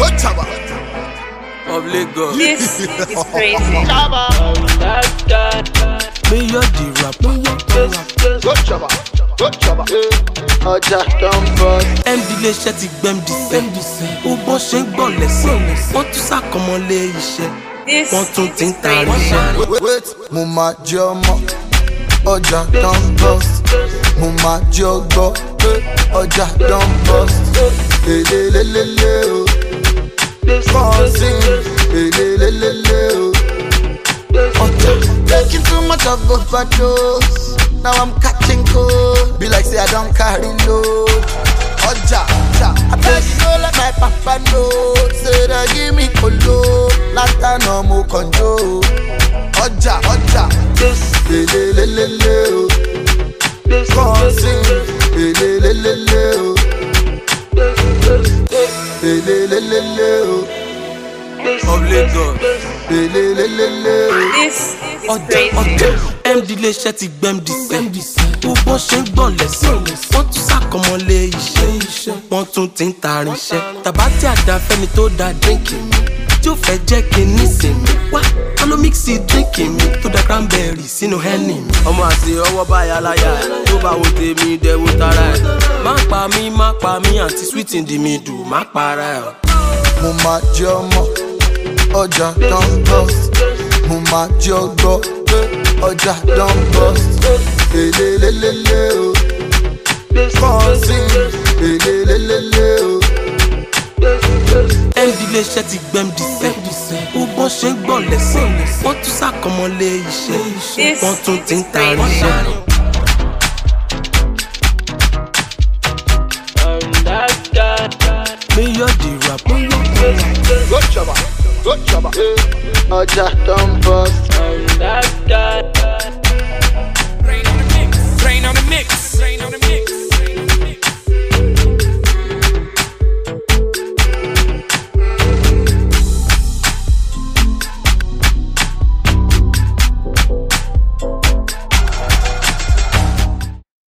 of Lagos. This is crazy. Me you're the rapper. Ọjà tó ń bọ̀. MD lè ṣe ti gbẹ́mdìsẹ́. Ó bọ́ ṣe ń gbọ̀n lẹ́sẹ̀. Wọ́n tún sàkọmọlé iṣẹ́. This Wọ́n tún ti ń is tarí crazy. iṣẹ́. Wait, mo máa jẹ́ ọmọ. Ọjà tó ń bọ̀. Mo máa jẹ́ ọgbọ́. Ọjà tó ń bọ̀. Elelelele o. Kọ́ọ̀sì. Elelelele o. Ọjà. Taking too much of overdose. Now I'm catching cold. Be like say I don't carry load. Oja, I beg you don't let my papa know. Say that give me colo. Last time no more control. Oja, elelelele o. Kọ́ọ̀sì, elelelele o. Elelelele o. Of Lagos. Elelelele o. This is crazy. MD lè ṣe ti gbẹ́mdìsẹ́. Ó bọ́ ṣe ń gbọ̀n lẹ́sẹ̀. Wọ́n tún sàkọmọlé iṣẹ́. Wọ́n tún ti ń tarí iṣẹ́. Tàbá tí àdá fẹ́ni tó da dínkì mi. Tí ó fẹ́ jẹ́ kí n ní sinmi. Wá ká ló mixi dínkì mi. Tó da cranberry sínú henny mi. Ọmọ àti ọwọ́ báyà láyà ẹ̀. Tó bá wo tèmi dẹ̀ wo tara ẹ̀. Má pa mí àǹtí sweet in the middle. Má para ẹ̀. Mo máa jẹ́ ọmọ. Ọjà tó ń bọ̀. Mo máa jẹ́ ọgbọ́. Ọjà tó ń bọ̀. Elelelele o. Kọ́ọ̀sì. Elelelele o. MD lè ṣe ti gbẹ́mdìsẹ́. Ó bọ́ ṣe ń gbọ̀n lẹ́sẹ̀. Wọ́n tún sàkọmọlé iṣẹ́. Wọ́n tún ti ń tarí iṣẹ́. Me you're the rapper. Ọjà tó ń bọ̀. Rain on the mix.